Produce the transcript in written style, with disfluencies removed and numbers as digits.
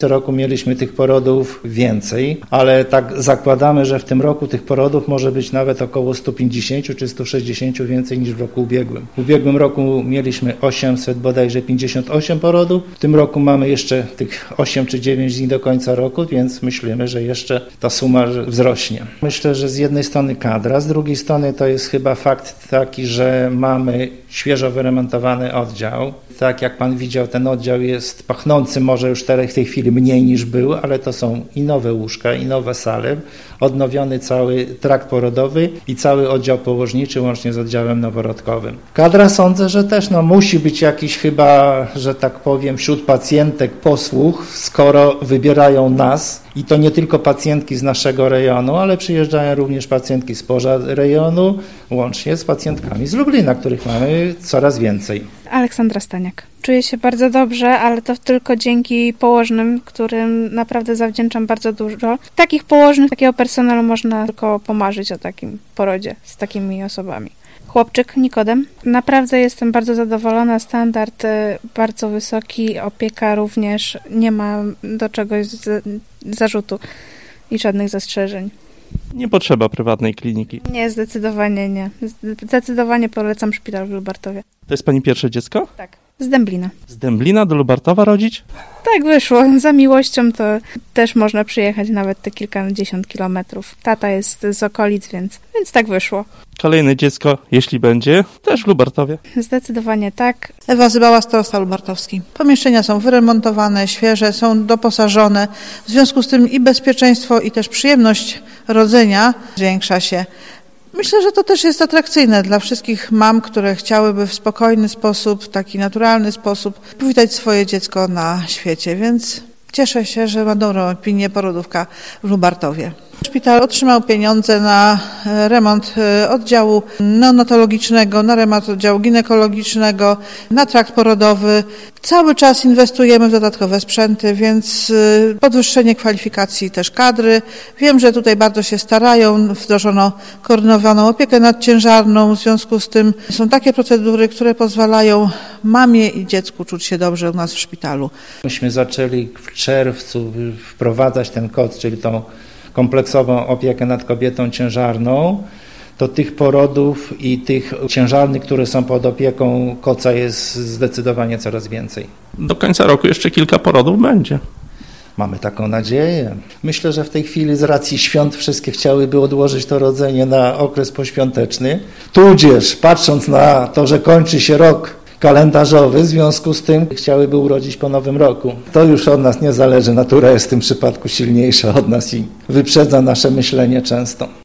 Co roku mieliśmy tych porodów więcej, ale tak zakładamy, że w tym roku tych porodów może być nawet około 150 czy 160 więcej niż w roku ubiegłym. W ubiegłym roku mieliśmy 800 bodajże 58 porodów. W tym roku mamy jeszcze tych 8 czy 9 dni do końca roku, więc myślimy, że jeszcze ta suma wzrośnie. Myślę, że z jednej strony kadra, z drugiej strony to jest chyba fakt taki, że mamy świeżo wyremontowany oddział. Tak jak pan widział, ten oddział jest pachnący może już w tej chwili mniej niż był, ale to są i nowe łóżka, i nowe sale, odnowiony cały trakt porodowy i cały oddział położniczy łącznie z oddziałem noworodkowym. Kadra sądzę, że też musi być jakiś chyba, że tak powiem, wśród pacjentek posłuch, skoro wybierają nas i to nie tylko pacjentki z naszego rejonu, ale przyjeżdżają również pacjentki spoza rejonu, łącznie z pacjentkami z Lublina, których mamy coraz więcej. Aleksandra Staniak. Czuję się bardzo dobrze, ale to tylko dzięki położnym, którym naprawdę zawdzięczam bardzo dużo. Takich położnych, takiego personelu można tylko pomarzyć o takim porodzie z takimi osobami. Chłopczyk Nikodem. Naprawdę jestem bardzo zadowolona. Standard bardzo wysoki, opieka również. Nie ma do czegoś zarzutu i żadnych zastrzeżeń. Nie potrzeba prywatnej kliniki. Nie, zdecydowanie nie. Zdecydowanie polecam szpital w Lubartowie. To jest pani pierwsze dziecko? Tak, z Dęblina. Z Dęblina do Lubartowa rodzić? Tak wyszło. Za miłością to też można przyjechać nawet te kilkadziesiąt kilometrów. Tata jest z okolic, więc tak wyszło. Kolejne dziecko, jeśli będzie, też w Lubartowie. Zdecydowanie tak. Ewa Zybała, starosta lubartowski. Pomieszczenia są wyremontowane, świeże, są doposażone. W związku z tym i bezpieczeństwo, i też przyjemność rodzenia zwiększa się. Myślę, że to też jest atrakcyjne dla wszystkich mam, które chciałyby w spokojny sposób, taki naturalny sposób powitać swoje dziecko na świecie, więc cieszę się, że ma dobrą opinię porodówka w Lubartowie. Szpital otrzymał pieniądze na remont oddziału neonatologicznego, na remont oddziału ginekologicznego, na trakt porodowy. Cały czas inwestujemy w dodatkowe sprzęty, więc podwyższenie kwalifikacji też kadry. Wiem, że tutaj bardzo się starają, wdrożono koordynowaną opiekę nadciężarną, w związku z tym są takie procedury, które pozwalają mamie i dziecku czuć się dobrze u nas w szpitalu. Myśmy zaczęli w czerwcu wprowadzać ten kod, czyli tą kompleksową opiekę nad kobietą ciężarną, to tych porodów i tych ciężarnych, które są pod opieką KOC-a jest zdecydowanie coraz więcej. Do końca roku jeszcze kilka porodów będzie. Mamy taką nadzieję. Myślę, że w tej chwili z racji świąt wszystkie chciałyby odłożyć to rodzenie na okres poświąteczny. Tudzież patrząc na to, że kończy się rok kalendarzowy, w związku z tym chciałyby urodzić po nowym roku. To już od nas nie zależy, natura jest w tym przypadku silniejsza od nas i wyprzedza nasze myślenie często.